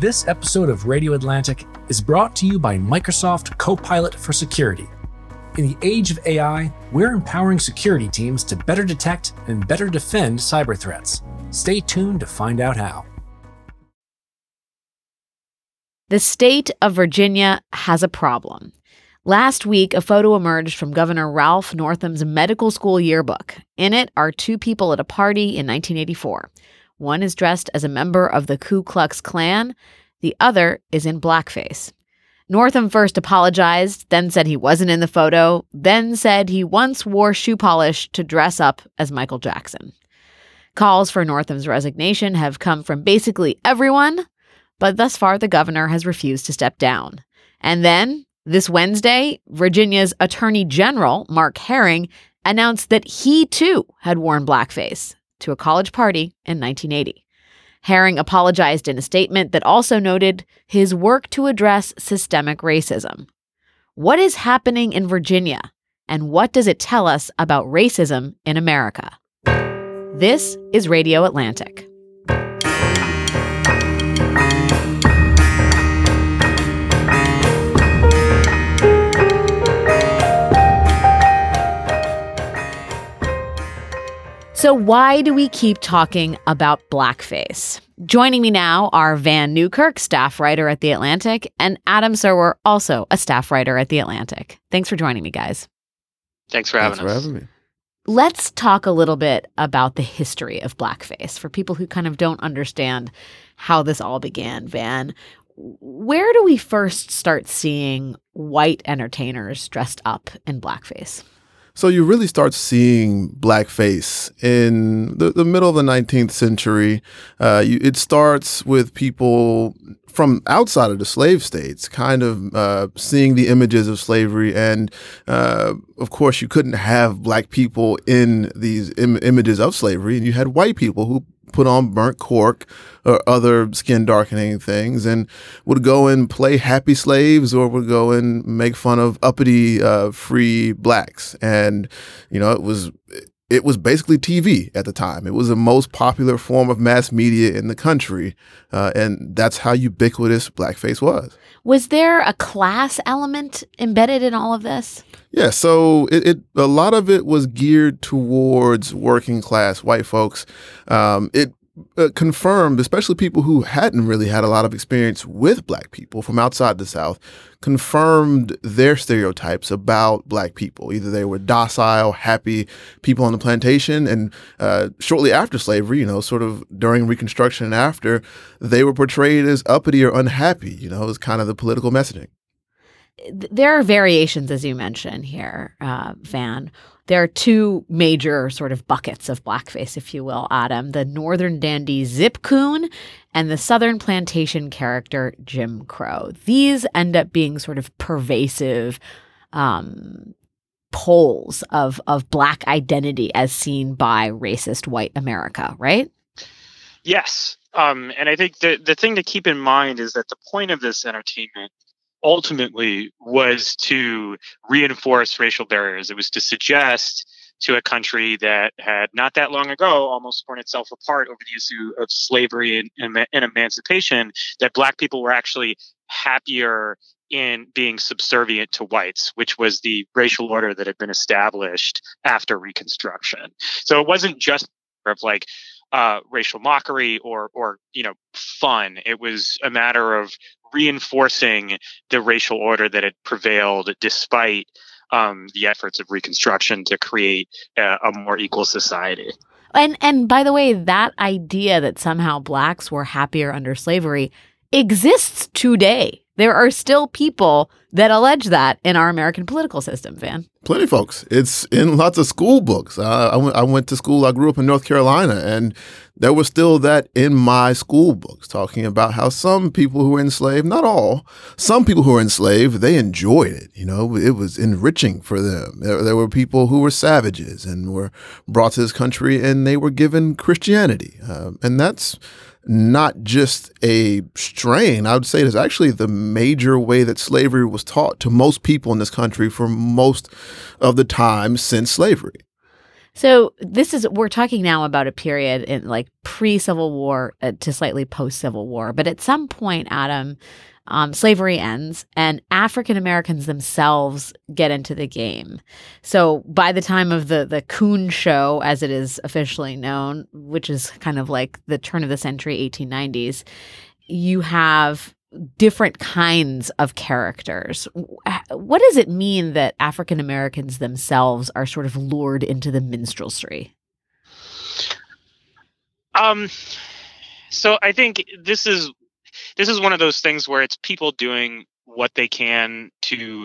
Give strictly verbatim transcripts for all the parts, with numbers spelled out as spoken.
This episode of Radio Atlantic is brought to you by Microsoft Copilot for Security. In the age of A I, we're empowering security teams to better detect and better defend cyber threats. Stay tuned to find out how. The state of Virginia has a problem. Last week, a photo emerged from Governor Ralph Northam's medical school yearbook. In it are two people at a party in nineteen eighty-four. One is dressed as a member of the Ku Klux Klan. The other is in blackface. Northam first apologized, then said he wasn't in the photo, then said he once wore shoe polish to dress up as Michael Jackson. Calls for Northam's resignation have come from basically everyone, but thus far the governor has refused to step down. And then, this Wednesday, Virginia's Attorney General, Mark Herring, announced that he too had worn blackface to a college party in nineteen eighty. Herring apologized in a statement that also noted his work to address systemic racism. What is happening in Virginia, and what does it tell us about racism in America? This is Radio Atlantic. So why do we keep talking about blackface? Joining me now are Vann Newkirk, staff writer at The Atlantic, and Adam Serwer, also a staff writer at The Atlantic. Thanks for joining me, guys. Thanks for having Thanks us. for having me. Let's talk a little bit about the history of blackface for people who kind of don't understand how this all began, Vann. Where do we first start seeing white entertainers dressed up in blackface? So you really start seeing blackface in the, the middle of the nineteenth century. Uh, you, it starts with people from outside of the slave states kind of uh, seeing the images of slavery. And uh, of course, you couldn't have black people in these Im- images of slavery. And you had white people who put on burnt cork or other skin darkening things and would go and play happy slaves or would go and make fun of uppity uh, free blacks. And, you know, it was it was basically T V at the time. It was the most popular form of mass media in the country. Uh, and that's how ubiquitous blackface was. Was there a class element embedded in all of this? Yeah, so it, it a lot of it was geared towards working class white folks. Um, it uh, confirmed, especially people who hadn't really had a lot of experience with black people from outside the South, confirmed their stereotypes about black people. Either they were docile, happy people on the plantation, and uh, shortly after slavery, you know, sort of during Reconstruction and after, they were portrayed as uppity or unhappy. You know, it was kind of the political messaging. There are variations, as you mentioned here, uh, Vann. There are two major sort of buckets of blackface, if you will, Adam. The Northern dandy Zip Coon and the Southern plantation character Jim Crow. These end up being sort of pervasive um, poles of, of black identity as seen by racist white America, right? Yes. Um, and I think the, the thing to keep in mind is that the point of this entertainment ultimately was to reinforce racial barriers. It was to suggest to a country that had not that long ago almost torn itself apart over the issue of slavery and, and, and emancipation, that black people were actually happier in being subservient to whites, which was the racial order that had been established after Reconstruction. So it wasn't just of like uh, racial mockery or, or, you know, fun. It was a matter of reinforcing the racial order that had prevailed despite um, the efforts of Reconstruction to create a, a more equal society. And and by the way, that idea that somehow blacks were happier under slavery exists today. There are still people that allege that in our American political system, Vann. Plenty, folks. It's in lots of school books. Uh, I, went, I went to school. I grew up in North Carolina, and there was still that in my school books talking about how some people who were enslaved, not all, some people who were enslaved, they enjoyed it. You know, it was enriching for them. There, there were people who were savages and were brought to this country, and they were given Christianity. Um, and that's not just a strain. I would say it's actually the major way that slavery was taught to most people in this country for most of the time since slavery. So this is we're talking now about a period in like pre-Civil War uh, to slightly post-Civil War, but at some point, Adam, um, slavery ends and African Americans themselves get into the game. So by the time of the the Coon Show, as it is officially known, which is kind of like the turn of the century, eighteen nineties, you have different kinds of characters. What does it mean that African Americans themselves are sort of lured into the minstrelsy? Um, so I think this is this is one of those things where it's people doing what they can to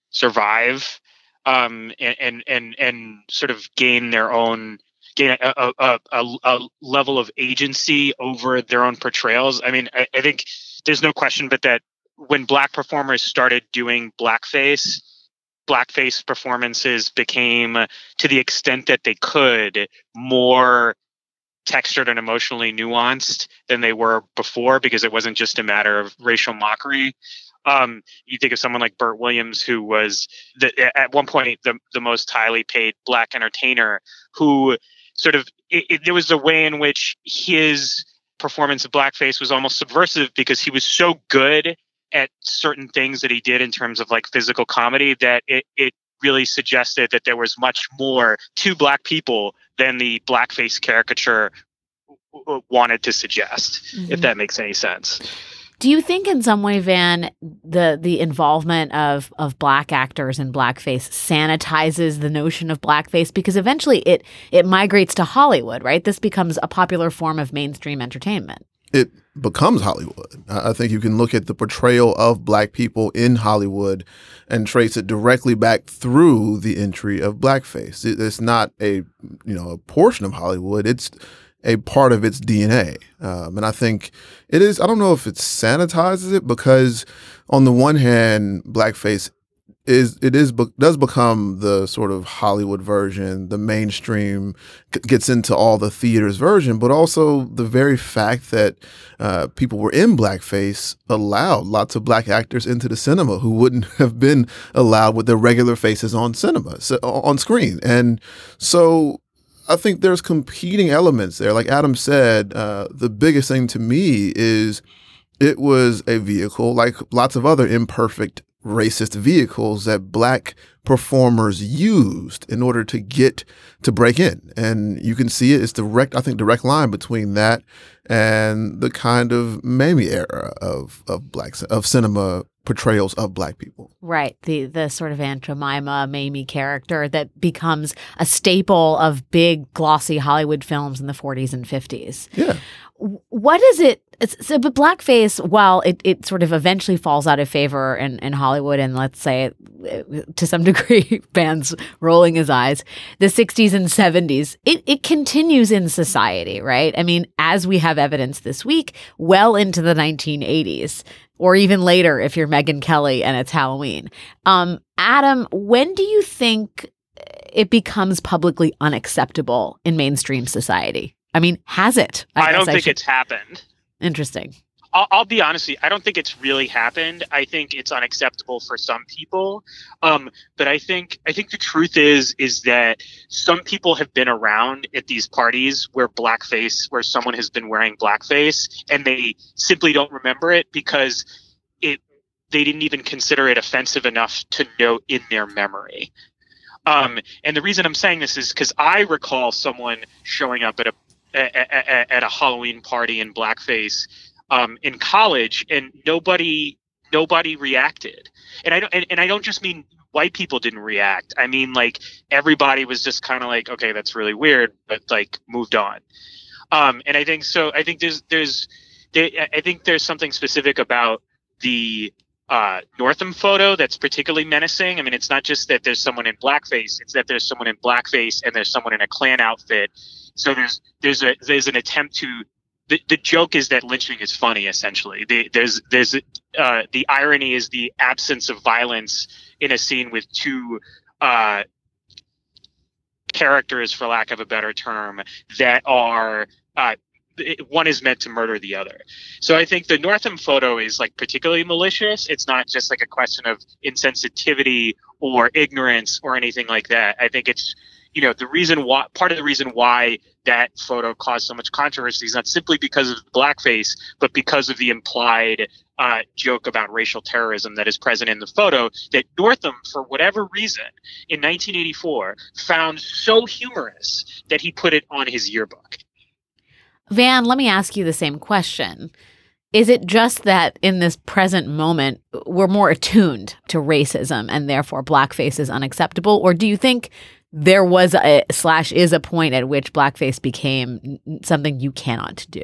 survive, um, and and and, and sort of gain their own gain a, a, a, a level of agency over their own portrayals. I mean, I, I think there's no question but that when Black performers started doing blackface, blackface performances became, to the extent that they could, more textured and emotionally nuanced than they were before, because it wasn't just a matter of racial mockery. Um, you think of someone like Burt Williams, who was the, at one point the, the most highly paid Black entertainer, who sort of, it, it, there was a way in which his performance of blackface was almost subversive, because he was so good at certain things that he did in terms of like physical comedy that it, it really suggested that there was much more to Black people than the blackface caricature w- wanted to suggest, mm-hmm. if that makes any sense. Do you think in some way, Van, the the involvement of of Black actors in blackface sanitizes the notion of blackface? Because eventually it it migrates to Hollywood, right? This becomes a popular form of mainstream entertainment. It becomes Hollywood. I think you can look at the portrayal of Black people in Hollywood and trace it directly back through the entry of blackface. It's not a, you know, a portion of Hollywood. It's a part of its D N A. Um, and I think it is, I don't know if it sanitizes it, because on the one hand, blackface is, it is, does become the sort of Hollywood version, the mainstream gets into all the theaters version, but also the very fact that uh, people were in blackface allowed lots of Black actors into the cinema who wouldn't have been allowed with their regular faces on cinema, so, on screen. And so I think there's competing elements there. Like Adam said, uh, the biggest thing to me is it was a vehicle, like lots of other imperfect racist vehicles, that Black performers used in order to get to break in. And you can see it. It's direct, I think, direct line between that and the kind of Mamie era of of Black of cinema portrayals of Black people. Right. The the sort of Aunt Jemima, Mamie character that becomes a staple of big, glossy Hollywood films in the forties and fifties. Yeah. What is it? So, but blackface, while it, it sort of eventually falls out of favor in, in Hollywood, and let's say to some degree, Van's rolling his eyes, the sixties and seventies, it, it continues in society, right? I mean, as we have evidence this week, well into the nineteen eighties, or even later if you're Megyn Kelly and it's Halloween. Um, Adam, when do you think it becomes publicly unacceptable in mainstream society? I mean, has it? I, I don't think I should... it's happened. Interesting. I'll, I'll be honest with you. I don't think it's really happened. I think it's unacceptable for some people. Um, but I think I think the truth is is that some people have been around at these parties where blackface, where someone has been wearing blackface, and they simply don't remember it because it they didn't even consider it offensive enough to note in their memory. Um, and the reason I'm saying this is because I recall someone showing up at a at, at a Halloween party in blackface um, in college, and nobody nobody reacted. And I don't and, and I don't just mean white people didn't react. I mean, like, everybody was just kind of like, okay, that's really weird, but like moved on. Um, and I think so. I think there's there's there, I think there's something specific about the uh, Northam photo that's particularly menacing. I mean, it's not just that there's someone in blackface; it's that there's someone in blackface and there's someone in a Klan outfit. So there's there's a there's an attempt to the, the joke is that lynching is funny, essentially. The, there's there's uh, the irony is the absence of violence in a scene with two uh, characters, for lack of a better term, that are uh, one is meant to murder the other. So I think the Northam photo is like particularly malicious. It's not just like a question of insensitivity or ignorance or anything like that. I think it's you know, the reason why, part of the reason why that photo caused so much controversy is not simply because of blackface, but because of the implied uh, joke about racial terrorism that is present in the photo that Northam, for whatever reason, in nineteen eighty-four, found so humorous that he put it on his yearbook. Van, let me ask you the same question. Is it just that in this present moment, we're more attuned to racism and therefore blackface is unacceptable? Or do you think there was a slash is a point at which blackface became something you cannot do?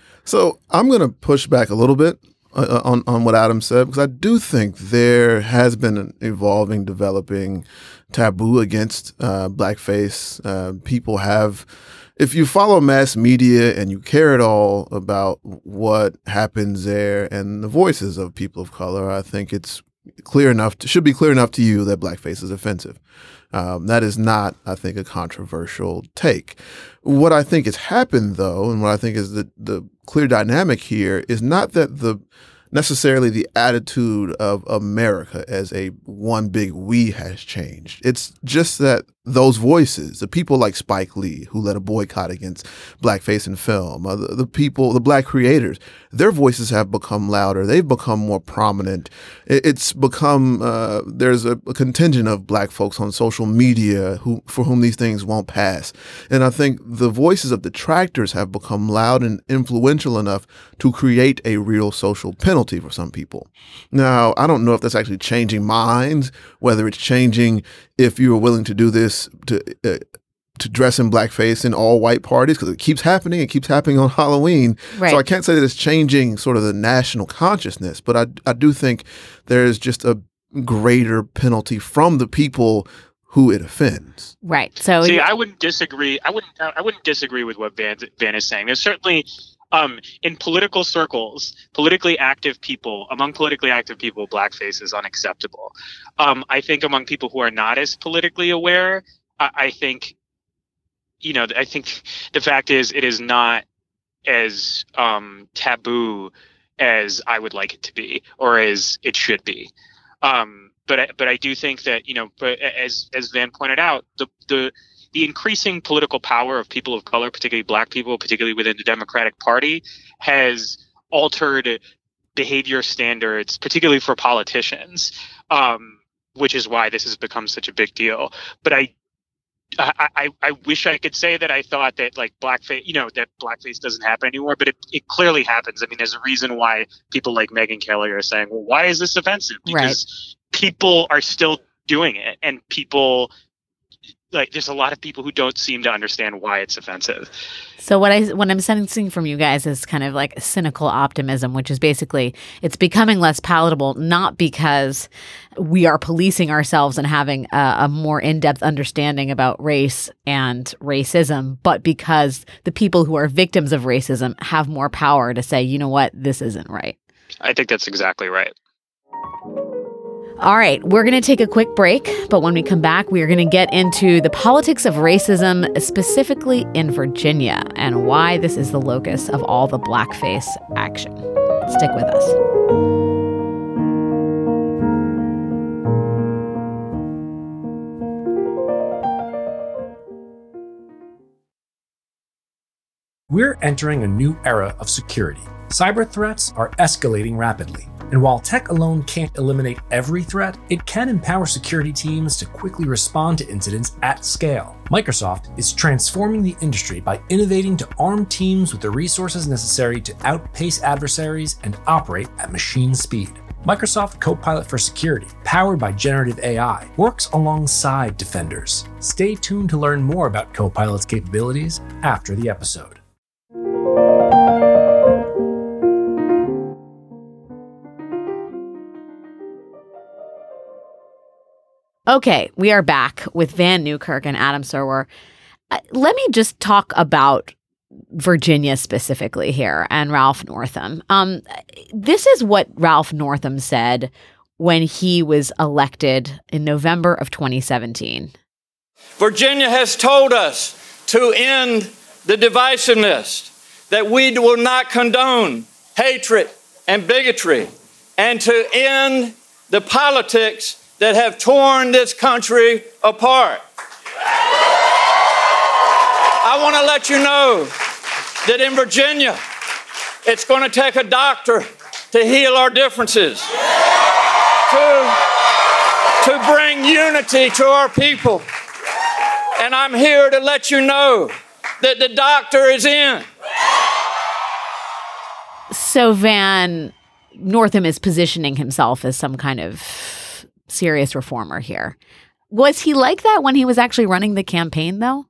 So I'm going to push back a little bit uh, on, on what Adam said, because I do think there has been an evolving, developing taboo against uh, blackface. Uh, people have... If you follow mass media and you care at all about what happens there and the voices of people of color, I think it's clear enough, to, should be clear enough to you that blackface is offensive. Um, that is not, I think, a controversial take. What I think has happened, though, and what I think is the, the clear dynamic here is not that the necessarily the attitude of America as a one big we has changed. It's just that those voices, the people like Spike Lee, who led a boycott against blackface in film, uh, the, the people, the black creators, their voices have become louder. They've become more prominent. It, it's become, uh, there's a, a contingent of black folks on social media who for whom these things won't pass. And I think the voices of detractors have become loud and influential enough to create a real social penalty for some people. Now, I don't know if that's actually changing minds, whether it's changing if you are willing to do this, to uh, to dress in blackface in all white parties, because it keeps happening. It keeps happening on Halloween. Right. So I can't say that it's changing sort of the national consciousness, but I, I do think there's just a greater penalty from the people who it offends. Right. So See, I wouldn't disagree. I wouldn't. I wouldn't disagree with what Van, Van is saying. There's certainly, um, in political circles, politically active people, among politically active people, blackface is unacceptable. Um, I think among people who are not as politically aware, I, I think, you know, I think the fact is it is not as um, taboo as I would like it to be, or as it should be. Um, but I, but I do think that, you know, but as as Van pointed out, the the the increasing political power of people of color, particularly black people, particularly within the Democratic Party, has altered behavior standards, particularly for politicians, um, which is why this has become such a big deal. But I, I, I, I wish I could say that I thought that like blackface, you know, that blackface doesn't happen anymore, but it, it clearly happens. I mean, there's a reason why people like Megyn Kelly are saying, well, why is this offensive? Because right. people are still doing it, and people, like, there's a lot of people who don't seem to understand why it's offensive. So what I what I'm sensing from you guys is kind of like cynical optimism, which is basically it's becoming less palatable, not because we are policing ourselves and having a, a more in-depth understanding about race and racism, but because the people who are victims of racism have more power to say, you know what, this isn't right. I think that's exactly right. All right, we're going to take a quick break, but when we come back, we are going to get into the politics of racism, specifically in Virginia, and why this is the locus of all the blackface action. Stick with us. We're entering a new era of security. Cyber threats are escalating rapidly. And while tech alone can't eliminate every threat, it can empower security teams to quickly respond to incidents at scale. Microsoft is transforming the industry by innovating to arm teams with the resources necessary to outpace adversaries and operate at machine speed. Microsoft Copilot for Security, powered by generative A I, works alongside defenders. Stay tuned to learn more about Copilot's capabilities after the episode. Okay, we are back with Van Newkirk and Adam Serwer. Uh, let me just talk about Virginia specifically here and Ralph Northam. Um, this is what Ralph Northam said when he was elected in November of twenty seventeen. Virginia has told us to end the divisiveness, that we will not condone hatred and bigotry, and to end the politics that have torn this country apart. I want to let you know that in Virginia, it's going to take a doctor to heal our differences, to, to bring unity to our people. And I'm here to let you know that the doctor is in. So Van, Northam is positioning himself as some kind of serious reformer here. Was he like that when he was actually running the campaign, though?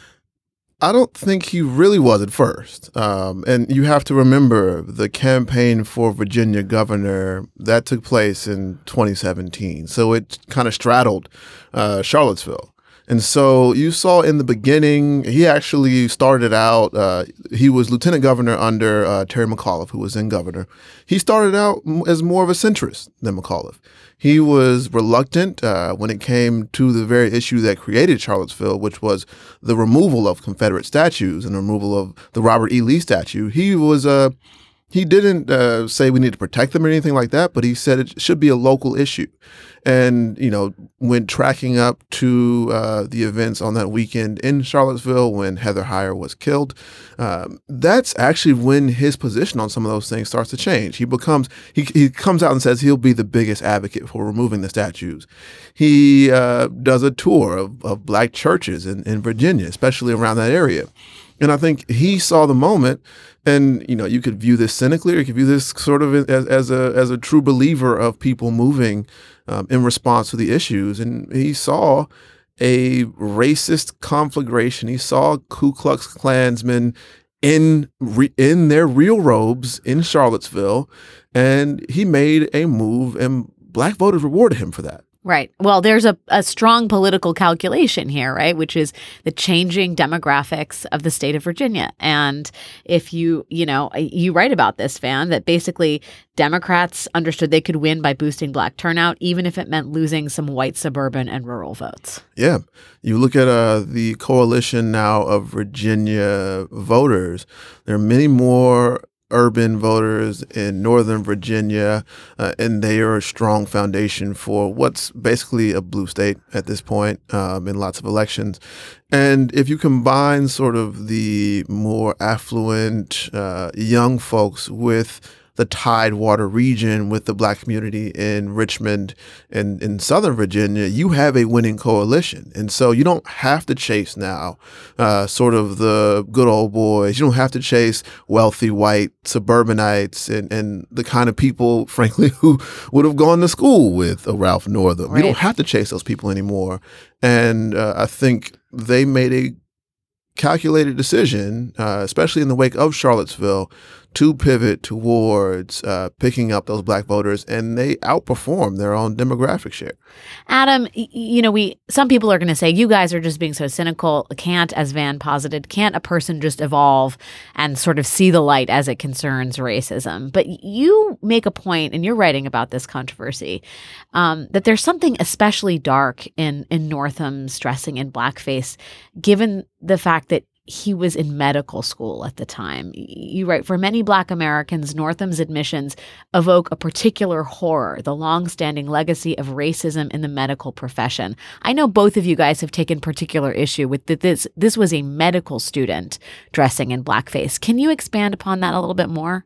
I don't think he really was at first. Um, and you have to remember the campaign for Virginia governor, that took place in twenty seventeen. So it kind of straddled uh, Charlottesville. And so you saw in the beginning, he actually started out, uh, he was lieutenant governor under uh, Terry McAuliffe, who was then governor. He started out as more of a centrist than McAuliffe. He was reluctant uh, when it came to the very issue that created Charlottesville, which was the removal of Confederate statues and the removal of the Robert E. Lee statue. He was uh, he didn't uh, say we need to protect them or anything like that, but he said it should be a local issue. And, you know, when tracking up to uh, the events on that weekend in Charlottesville when Heather Heyer was killed, um, that's actually when his position on some of those things starts to change. He becomes, he, he comes out and says he'll be the biggest advocate for removing the statues. He uh, does a tour of, of black churches in, in Virginia, especially around that area. And I think he saw the moment, and you know, you could view this cynically, or you could view this sort of as, as a as a true believer of people moving um, in response to the issues. And he saw a racist conflagration. He saw Ku Klux Klansmen in re, in their real robes in Charlottesville, and he made a move, and black voters rewarded him for that. Right. Well, there's a, a strong political calculation here, right, which is the changing demographics of the state of Virginia. And if you, you know, you write about this, Van, that basically Democrats understood they could win by boosting black turnout, even if it meant losing some white suburban and rural votes. Yeah. You look at uh, the coalition now of Virginia voters, there are many more urban voters in Northern Virginia, uh, and they are a strong foundation for what's basically a blue state at this point um, in lots of elections. And if you combine sort of the more affluent uh, young folks with the Tidewater region, with the black community in Richmond and in Southern Virginia, you have a winning coalition. And so you don't have to chase now uh, sort of the good old boys. You don't have to chase wealthy white suburbanites and, and the kind of people, frankly, who would have gone to school with a Ralph Northam. Right. You don't have to chase those people anymore. And uh, I think they made a calculated decision, uh, especially in the wake of Charlottesville, to pivot towards uh, picking up those black voters, and they outperform their own demographic share. Adam, you know, we some people are going to say, you guys are just being so cynical. Can't, as Van posited, can't a person just evolve and sort of see the light as it concerns racism? But you make a point, and you're writing about this controversy, um, that there's something especially dark in, in Northam's dressing in blackface, given the fact that he was in medical school at the time. You write, for many Black Americans, Northam's admissions evoke a particular horror, the longstanding legacy of racism in the medical profession. I know both of you guys have taken particular issue with that. This this was a medical student dressing in blackface. Can you expand upon that a little bit more?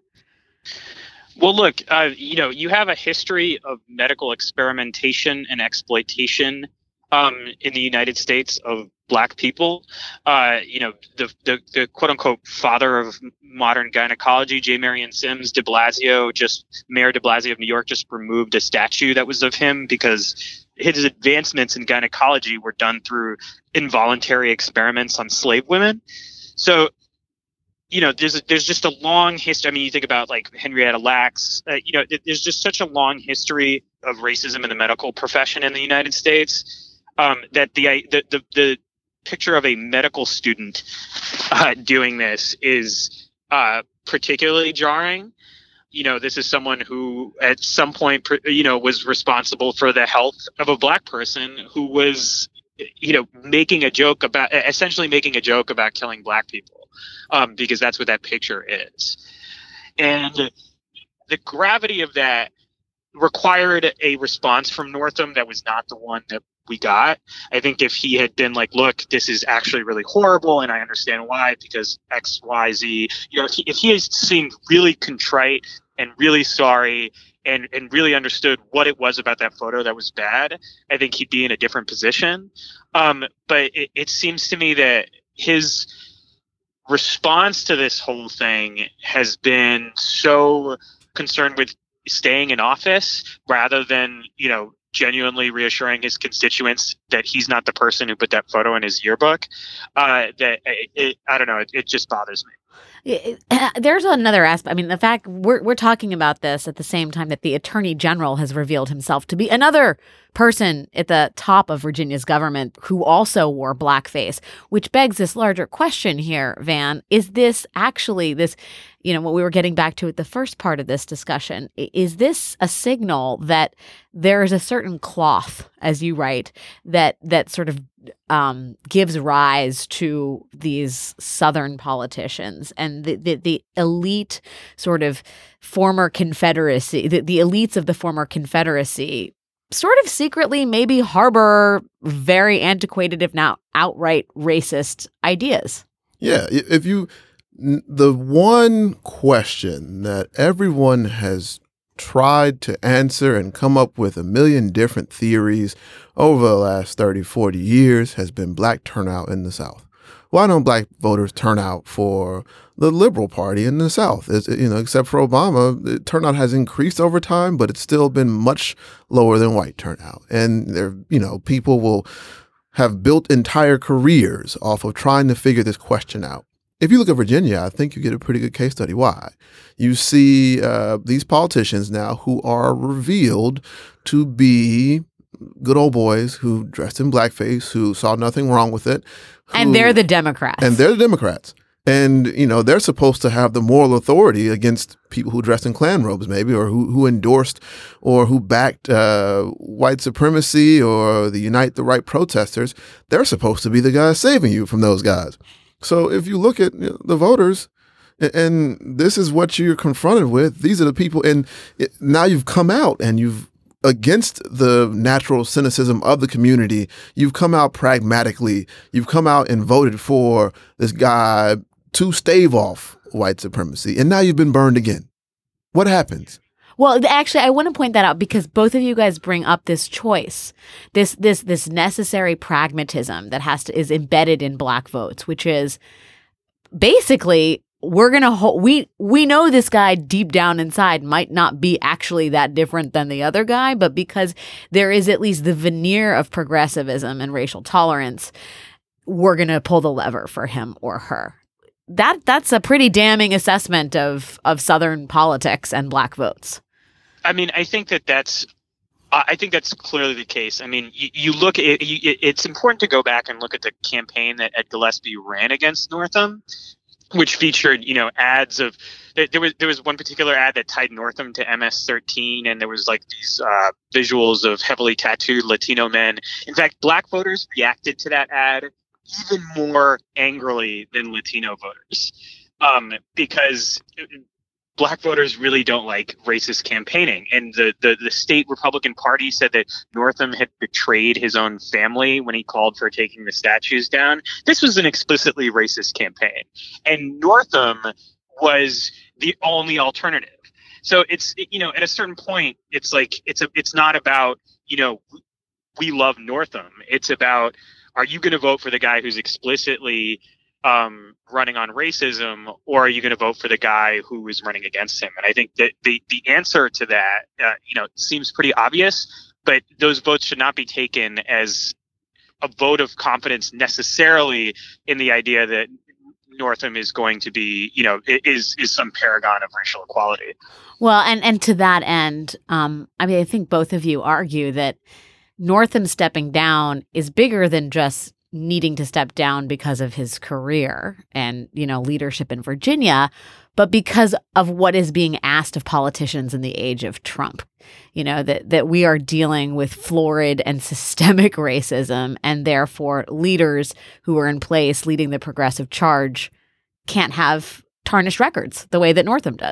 Well, look, uh, you know, you have a history of medical experimentation and exploitation um, in the United States of Black people. Uh, you know, the, the the quote unquote father of modern gynecology, J. Marion Sims, de Blasio, just Mayor de Blasio of New York, just removed a statue that was of him because his advancements in gynecology were done through involuntary experiments on slave women. So, you know, there's a, there's just a long history. I mean, you think about like Henrietta Lacks. Uh, you know, there's just such a long history of racism in the medical profession in the United States um, that the the the, the picture of a medical student uh, doing this is uh, particularly jarring. You know, this is someone who at some point, you know, was responsible for the health of a Black person who was, you know, making a joke about, essentially making a joke about killing Black people, um, because that's what that picture is. And the gravity of that required a response from Northam that was not the one that we got. I think if he had been like, look, this is actually really horrible and I understand why because X, Y, Z, you know, if he, if he has seemed really contrite and really sorry and, and really understood what it was about that photo that was bad, I think he'd be in a different position. Um, but it, it seems to me that his response to this whole thing has been so concerned with staying in office rather than, you know, genuinely reassuring his constituents that he's not the person who put that photo in his yearbook. Uh, that it, it, I don't know, it, it just bothers me. There's another aspect. I mean, the fact we're we're talking about this at the same time that the Attorney General has revealed himself to be another person at the top of Virginia's government who also wore blackface, which begs this larger question here, Van. Is this actually this, you know, what we were getting back to at the first part of this discussion, is this a signal that there is a certain cloth, as you write, that that sort of um, gives rise to these Southern politicians and the, the, the elite sort of former Confederacy, the, the elites of the former Confederacy sort of secretly maybe harbor very antiquated, if not outright racist ideas? Yeah, if you... The one question that everyone has tried to answer and come up with a million different theories over the last thirty, forty years has been black turnout in the South. Why don't black voters turn out for the Liberal Party in the South? It's, you know, except for Obama, the turnout has increased over time, but it's still been much lower than white turnout. And there, you know, people will have built entire careers off of trying to figure this question out. If you look at Virginia, I think you get a pretty good case study. Why? You see uh, these politicians now who are revealed to be good old boys who dressed in blackface, who saw nothing wrong with it. Who, and they're the Democrats. And they're the Democrats. And, you know, they're supposed to have the moral authority against people who dressed in Klan robes, maybe, or who, who endorsed or who backed uh, white supremacy or the Unite the Right protesters. They're supposed to be the guys saving you from those guys. So if you look at you know, the voters, and this is what you're confronted with, these are the people, and it, now you've come out and you've, against the natural cynicism of the community, you've come out pragmatically. You've come out and voted for this guy to stave off white supremacy, and now you've been burned again. What happens? Well, actually, I want to point that out because both of you guys bring up this choice, this this this necessary pragmatism that has to is embedded in black votes, which is basically we're gonna ho- we we know this guy deep down inside might not be actually that different than the other guy, but because there is at least the veneer of progressivism and racial tolerance, we're gonna pull the lever for him or her. That that's a pretty damning assessment of of Southern politics and black votes. I mean, I think that that's, I think that's clearly the case. I mean, you, you look at it, you, it's important to go back and look at the campaign that Ed Gillespie ran against Northam, which featured, you know, ads of, there was there was one particular ad that tied Northam to M S thirteen, and there was like these uh, visuals of heavily tattooed Latino men. In fact, black voters reacted to that ad even more angrily than Latino voters, um, because black voters really don't like racist campaigning. And the, the, the state Republican Party said that Northam had betrayed his own family when he called for taking the statues down. This was an explicitly racist campaign. And Northam was the only alternative. So it's, you know, at a certain point, it's like, it's a, it's not about, you know, we love Northam. It's about, are you going to vote for the guy who's explicitly um, running on racism, or are you going to vote for the guy who is running against him? And I think that the, the answer to that, uh, you know, seems pretty obvious, but those votes should not be taken as a vote of confidence necessarily in the idea that Northam is going to be, you know, is is some paragon of racial equality. Well, and, and to that end, um, I mean, I think both of you argue that Northam stepping down is bigger than just needing to step down because of his career and, you know, leadership in Virginia, but because of what is being asked of politicians in the age of Trump. You know, that, that we are dealing with florid and systemic racism, and therefore leaders who are in place leading the progressive charge can't have tarnished records the way that Northam does.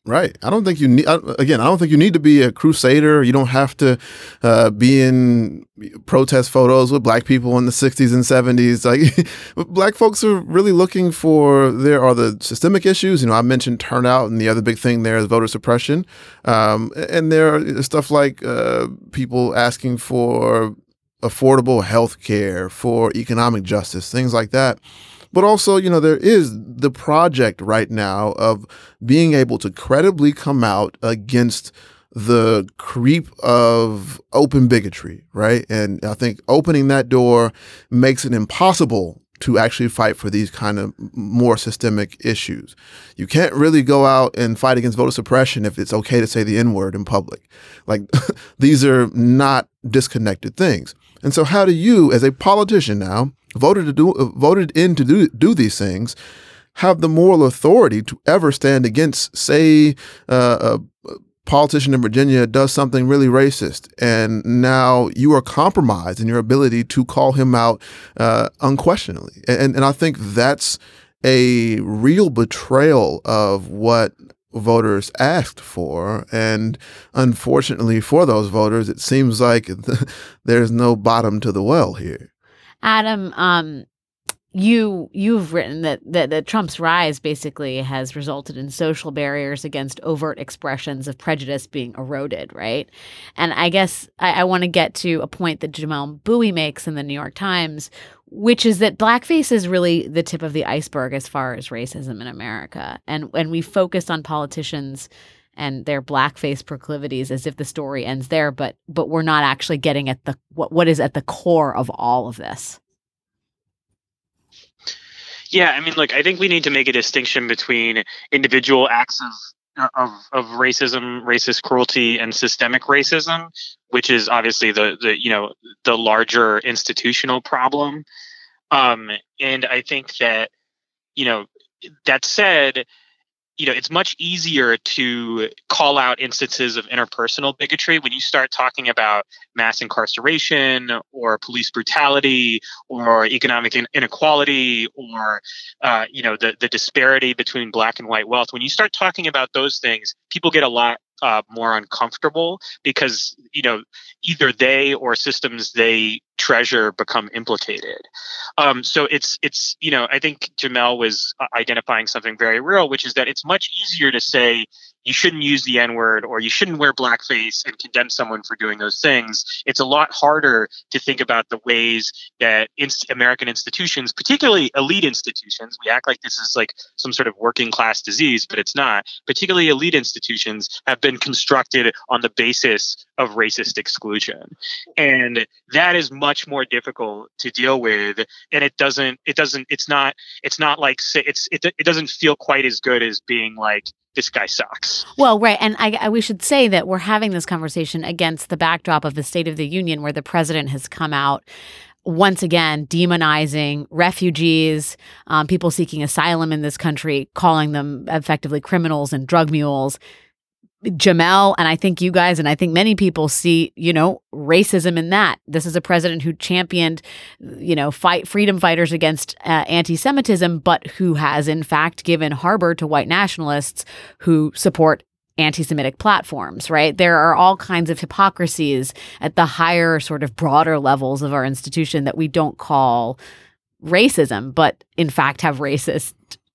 Right. I don't think you need, again, I don't think you need to be a crusader. You don't have to uh, be in protest photos with black people in the sixties and seventies. Like, black folks are really looking for, there are the systemic issues. You know, I mentioned turnout, and the other big thing there is voter suppression. Um, and there are stuff like uh, people asking for affordable health care, for economic justice, things like that. But also, you know, there is the project right now of being able to credibly come out against the creep of open bigotry, right? And I think opening that door makes it impossible to actually fight for these kind of more systemic issues. You can't really go out and fight against voter suppression if it's okay to say the N-word in public. Like, these are not disconnected things. And so how do you, as a politician now, voted to do, voted in to do, do these things, have the moral authority to ever stand against, say, uh, a politician in Virginia does something really racist, and now you are compromised in your ability to call him out uh, unquestionably. And, and I think that's a real betrayal of what voters asked for. And unfortunately for those voters, it seems like the, there's no bottom to the well here. Adam, um, you you've written that, that that Trump's rise basically has resulted in social barriers against overt expressions of prejudice being eroded, right? And I guess I, I want to get to a point that Jamelle Bouie makes in the New York Times, which is that blackface is really the tip of the iceberg as far as racism in America. And when we focus on politicians and their blackface proclivities as if the story ends there, but but we're not actually getting at the what what is at the core of all of this. Yeah, I mean, look, I think we need to make a distinction between individual acts of of, of racism, racist cruelty, and systemic racism, which is obviously the the you know the larger institutional problem. Um, and I think that, you know, that said, you know, it's much easier to call out instances of interpersonal bigotry when you start talking about mass incarceration or police brutality or economic inequality or, uh, you know, the, the disparity between black and white wealth. When you start talking about those things, people get a lot uh, more uncomfortable because, you know, either they or systems they treasure become implicated. Um, so it's, it's, you know, I think Jamelle was identifying something very real, which is that it's much easier to say you shouldn't use the N-word or you shouldn't wear blackface and condemn someone for doing those things. It's a lot harder to think about the ways that inst- American institutions, particularly elite institutions, we act like this is like some sort of working class disease, but it's not. Particularly elite institutions have been constructed on the basis of racist exclusion. And that is much more difficult to deal with. And it doesn't, it doesn't, it's not, it's not like, it's, it, it doesn't feel quite as good as being like, this guy sucks. Well, right. And I, I, we should say that we're having this conversation against the backdrop of the State of the Union, where the president has come out once again demonizing refugees, um, people seeking asylum in this country, calling them effectively criminals and drug mules. Jamelle, and I think you guys, and I think many people see, you know, racism in that. This is a president who championed, you know, fight freedom fighters against uh, anti-Semitism, but who has in fact given harbor to white nationalists who support anti-Semitic platforms, right? There are all kinds of hypocrisies at the higher sort of broader levels of our institution that we don't call racism, but in fact have racist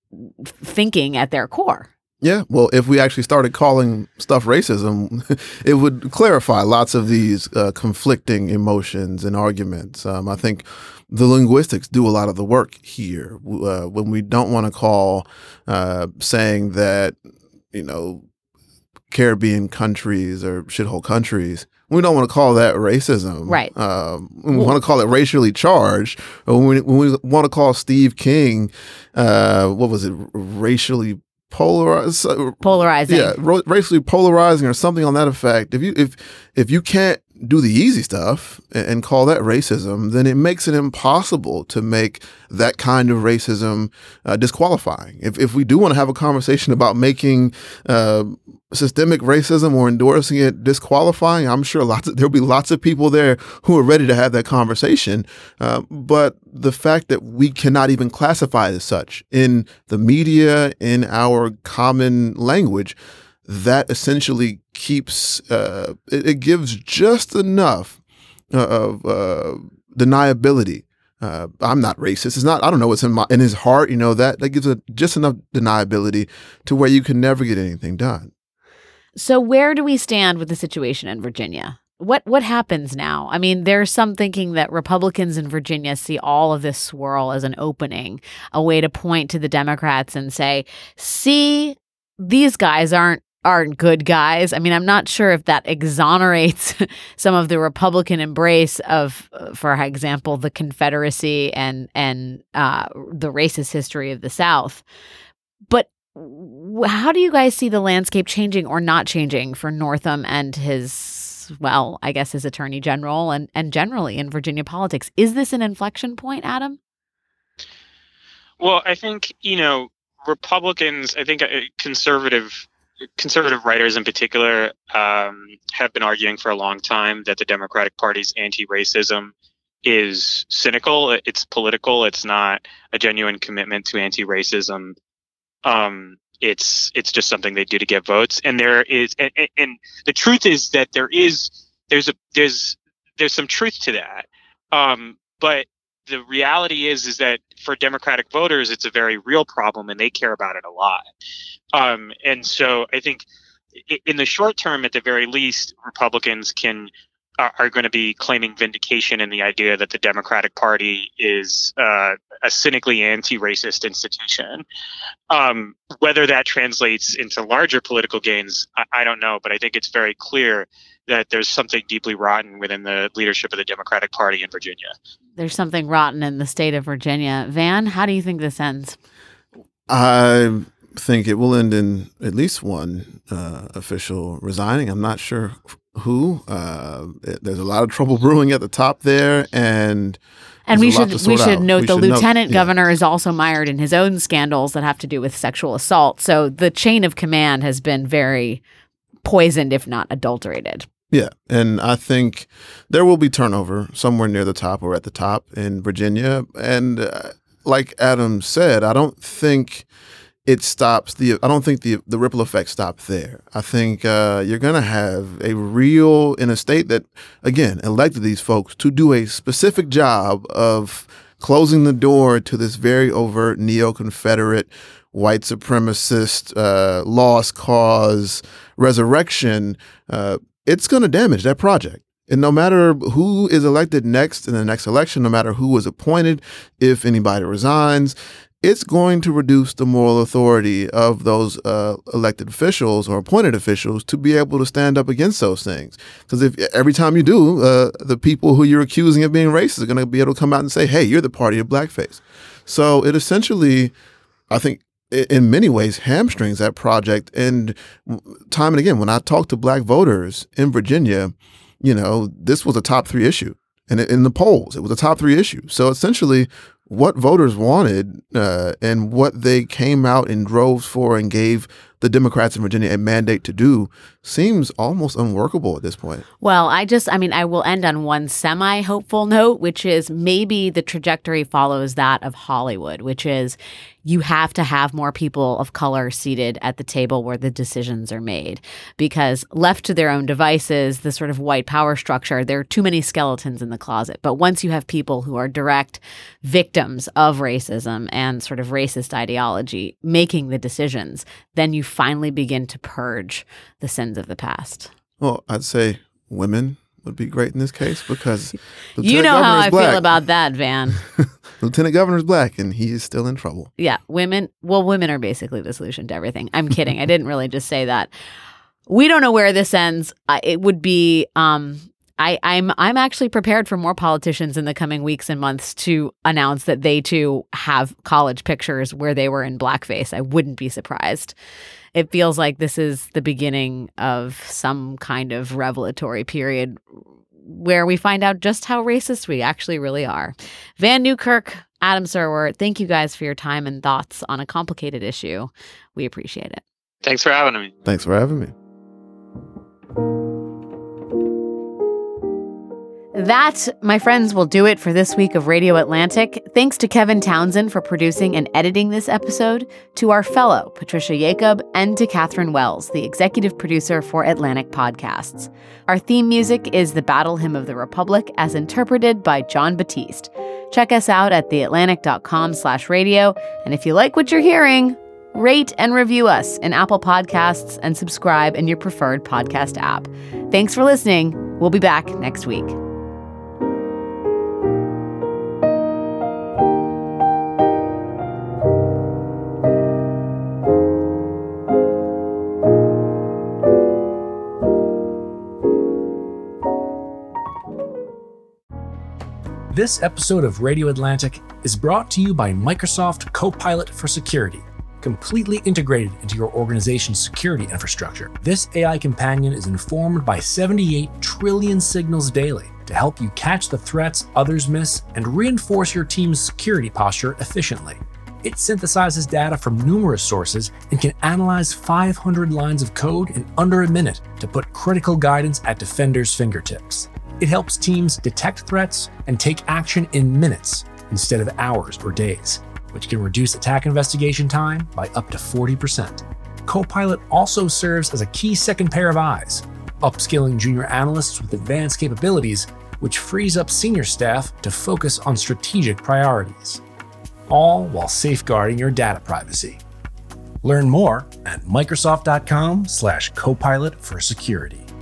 thinking at their core. Yeah, well, if we actually started calling stuff racism, it would clarify lots of these uh, conflicting emotions and arguments. Um, I think the linguistics do a lot of the work here. Uh, when we don't want to call uh, saying that, you know, Caribbean countries or shithole countries, we don't want to call that racism. Right. Um, we want to call it racially charged. Or when we, when we want to call Steve King, uh, what was it, racially Polarized, polarizing, yeah, ro- racially polarizing, or something on that effect. If you if if you can't do the easy stuff and, and call that racism, then it makes it impossible to make that kind of racism uh, disqualifying. If if we do want to have a conversation about making uh, systemic racism or endorsing it disqualifying, I'm sure lots of, there'll be lots of people there who are ready to have that conversation. Uh, but the fact that we cannot even classify it as such in the media, in our common language, that essentially keeps uh, it, it gives just enough of uh, deniability. Uh, I'm not racist. It's not. I don't know what's in my in his heart. You know that that gives it just enough deniability to where you can never get anything done. So where do we stand with the situation in Virginia? What what happens now? I mean, there's some thinking that Republicans in Virginia see all of this swirl as an opening, a way to point to the Democrats and say, "See, these guys aren't aren't good guys." I mean, I'm not sure if that exonerates some of the Republican embrace of, for example, the Confederacy and and uh, the racist history of the South. But how do you guys see the landscape changing or not changing for Northam and his, well, I guess his attorney general and, and generally in Virginia politics? Is this an inflection point, Adam? Well, I think, you know, Republicans, I think uh, conservative conservative writers in particular um, have been arguing for a long time that the Democratic Party's anti-racism is cynical. It's political. It's not a genuine commitment to anti-racism. Um, it's it's just something they do to get votes. And there is, and, and the truth is that there is there's a there's there's some truth to that. Um, but the reality is is that for Democratic voters, it's a very real problem, and they care about it a lot. Um, and so I think in the short term, at the very least, Republicans can are, are going to be claiming vindication in the idea that the Democratic Party is uh, a cynically anti-racist institution. Um, whether that translates into larger political gains, I, I don't know, but I think it's very clear that there's something deeply rotten within the leadership of the Democratic Party in Virginia. There's something rotten in the state of Virginia. Van, how do you think this ends? I think it will end in at least one uh, official resigning. I'm not sure who. Uh, there's a lot of trouble brewing at the top there, and and we should we should out. note we the should lieutenant note, governor yeah. is also mired in his own scandals that have to do with sexual assault. So the chain of command has been very poisoned, if not adulterated. Yeah, and I think there will be turnover somewhere near the top or at the top in Virginia. And uh, like Adam said, I don't think it stops the. I don't think the the ripple effects stop there. I think uh, you're going to have a real in a state that, again, elected these folks to do a specific job of closing the door to this very overt neo-Confederate, white supremacist, uh, lost cause resurrection. Uh, it's going to damage that project. And no matter who is elected next in the next election, no matter who is appointed, if anybody resigns, it's going to reduce the moral authority of those uh, elected officials or appointed officials to be able to stand up against those things. Because if every time you do, uh, the people who you're accusing of being racist are going to be able to come out and say, hey, you're the party of blackface. So it essentially, I think, in many ways, hamstrings that project. And time and again, when I talk to black voters in Virginia, you know, this was a top three issue. And in the polls, it was a top three issue. So essentially, what voters wanted uh, and what they came out in droves for and gave the Democrats in Virginia a mandate to do seems almost unworkable at this point. Well, I just, I mean, I will end on one semi-hopeful note, which is maybe the trajectory follows that of Hollywood, which is you have to have more people of color seated at the table where the decisions are made. Because left to their own devices, the sort of white power structure, there are too many skeletons in the closet. But once you have people who are direct victims of racism and sort of racist ideology making the decisions, then you finally begin to purge the sins of the past. Well, I'd say women would be great in this case because you know how I black. feel about that, Van. Lieutenant Governor's black, and he is still in trouble. Yeah, women. Well, women are basically the solution to everything. I'm kidding. I didn't really just say that. We don't know where this ends. Uh, it would be. Um, I, I'm. I'm actually prepared for more politicians in the coming weeks and months to announce that they too have college pictures where they were in blackface. I wouldn't be surprised. It feels like this is the beginning of some kind of revelatory period where we find out just how racist we actually really are. Vann Newkirk, Adam Serwer, thank you guys for your time and thoughts on a complicated issue. We appreciate it. Thanks for having me. Thanks for having me. That, my friends, will do it for this week of Radio Atlantic. Thanks to Kevin Townsend for producing and editing this episode, to our fellow, Patricia Jacob, and to Catherine Wells, the executive producer for Atlantic Podcasts. Our theme music is The Battle Hymn of the Republic, as interpreted by John Batiste. Check us out at theatlantic.com slash radio, and if you like what you're hearing, rate and review us in Apple Podcasts and subscribe in your preferred podcast app. Thanks for listening. We'll be back next week. This episode of Radio Atlantic is brought to you by Microsoft Copilot for Security, completely integrated into your organization's security infrastructure. This A I companion is informed by seventy-eight trillion signals daily to help you catch the threats others miss and reinforce your team's security posture efficiently. It synthesizes data from numerous sources and can analyze five hundred lines of code in under a minute to put critical guidance at defenders' fingertips. It helps teams detect threats and take action in minutes instead of hours or days, which can reduce attack investigation time by up to forty percent. Copilot also serves as a key second pair of eyes, upskilling junior analysts with advanced capabilities, which frees up senior staff to focus on strategic priorities, all while safeguarding your data privacy. Learn more at Microsoft.com slash Copilot for Security.